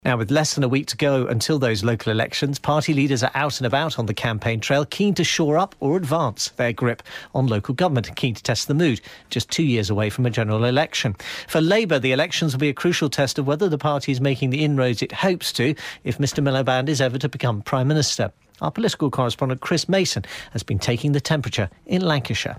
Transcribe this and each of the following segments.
Now, with less than a week to go until those local elections, party leaders are out and about on the campaign trail, keen to shore up or advance their grip on local government and keen to test the mood, just 2 years away from a general election. For Labour, the elections will be a crucial test of whether the party is making the inroads it hopes to if Mr Miliband is ever to become Prime Minister. Our political correspondent Chris Mason has been taking the temperature in Lancashire.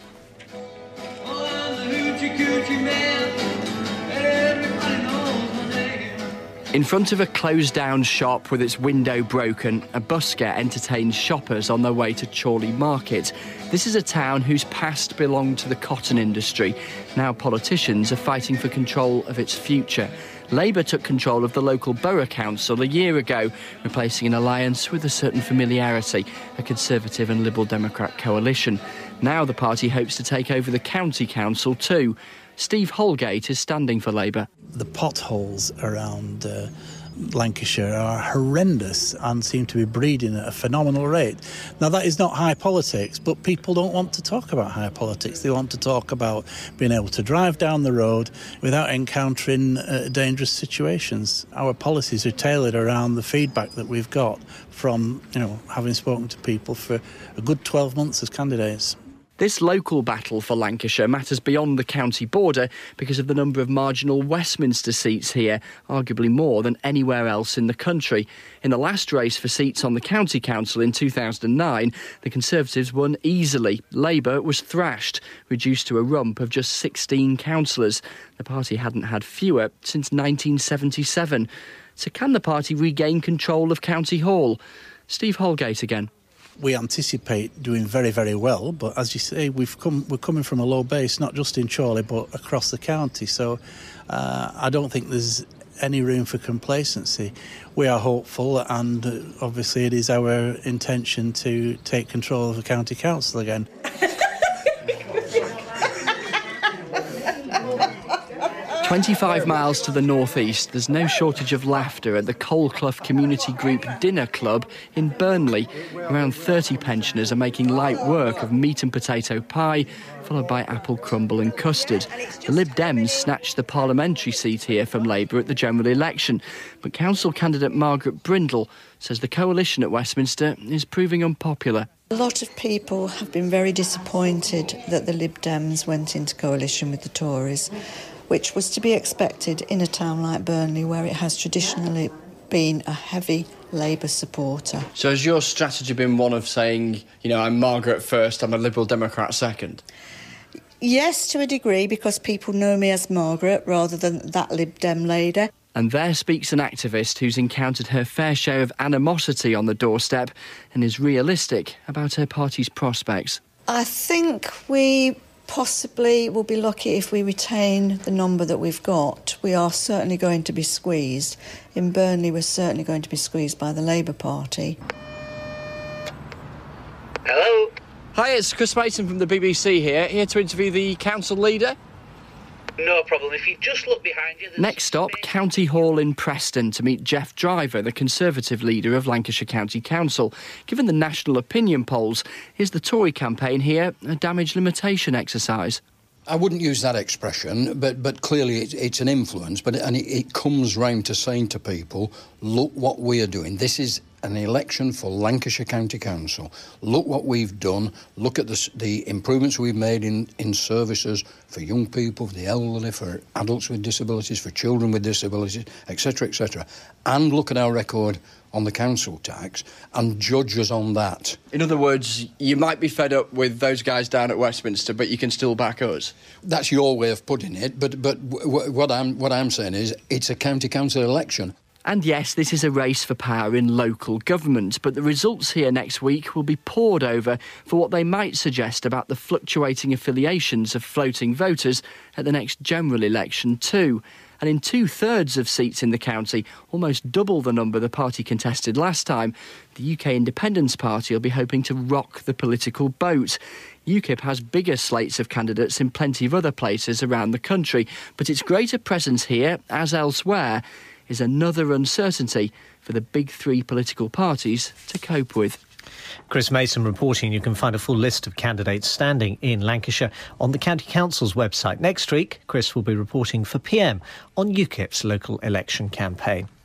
In front of a closed-down shop with its window broken, a busker entertains shoppers on their way to Chorley Market. This is a town whose past belonged to the cotton industry. Now politicians are fighting for control of its future. Labour took control of the local borough council a year ago, replacing an alliance with a certain familiarity, a Conservative and Liberal Democrat coalition. Now the party hopes to take over the county council too. Steve Holgate is standing for Labour. The potholes around Lancashire are horrendous and seem to be breeding at a phenomenal rate. Now, that is not high politics, but people don't want to talk about high politics. They want to talk about being able to drive down the road without encountering dangerous situations. Our policies are tailored around the feedback that we've got from, having spoken to people for a good 12 months as candidates. This local battle for Lancashire matters beyond the county border because of the number of marginal Westminster seats here, arguably more than anywhere else in the country. In the last race for seats on the county council in 2009, the Conservatives won easily. Labour was thrashed, reduced to a rump of just 16 councillors. The party hadn't had fewer since 1977. So can the party regain control of County Hall? Steve Holgate again. We anticipate doing very, very well, but as you say, we're coming from a low base, not just in Chorley, but across the county. So I don't think there's any room for complacency. We are hopeful, and obviously it is our intention to take control of the county council again. 25 miles to the northeast, there's no shortage of laughter at the Coalclough Community Group Dinner Club in Burnley. Around 30 pensioners are making light work of meat and potato pie, followed by apple crumble and custard. The Lib Dems snatched the parliamentary seat here from Labour at the general election, but council candidate Margaret Brindle says the coalition at Westminster is proving unpopular. A lot of people have been very disappointed that the Lib Dems went into coalition with the Tories, which was to be expected in a town like Burnley, where it has traditionally been a heavy Labour supporter. So has your strategy been one of saying, I'm Margaret first, I'm a Liberal Democrat second? Yes, to a degree, because people know me as Margaret rather than that Lib Dem lady. And there speaks an activist who's encountered her fair share of animosity on the doorstep and is realistic about her party's prospects. I think we possibly will be lucky if we retain the number that we've got. We are certainly going to be squeezed. In Burnley, we're certainly going to be squeezed by the Labour Party. Hello? Hi, it's Chris Mason from the BBC here to interview the council leader. No problem. If you just look behind you... Next stop, County Hall in Preston to meet Jeff Driver, the Conservative leader of Lancashire County Council. Given the national opinion polls, is the Tory campaign here a damage limitation exercise? I wouldn't use that expression, but clearly it's an influence. And it comes round to saying to people, look what we are doing. This is an election for Lancashire County Council. Look what we've done. Look at the improvements we've made in services for young people, for the elderly, for adults with disabilities, for children with disabilities, etc., etc. And look at our record on the council tax and judge us on that. In other words, you might be fed up with those guys down at Westminster, but you can still back us. That's your way of putting it, but what I'm saying is it's a county council election. And yes, this is a race for power in local government, but the results here next week will be pored over for what they might suggest about the fluctuating affiliations of floating voters at the next general election too. And in 2/3 of seats in the county, almost double the number the party contested last time, the UK Independence Party will be hoping to rock the political boat. UKIP has bigger slates of candidates in plenty of other places around the country, but its greater presence here, as elsewhere, is another uncertainty for the big three political parties to cope with. Chris Mason reporting. You can find a full list of candidates standing in Lancashire on the County Council's website. Next week, Chris will be reporting for PM on UKIP's local election campaign.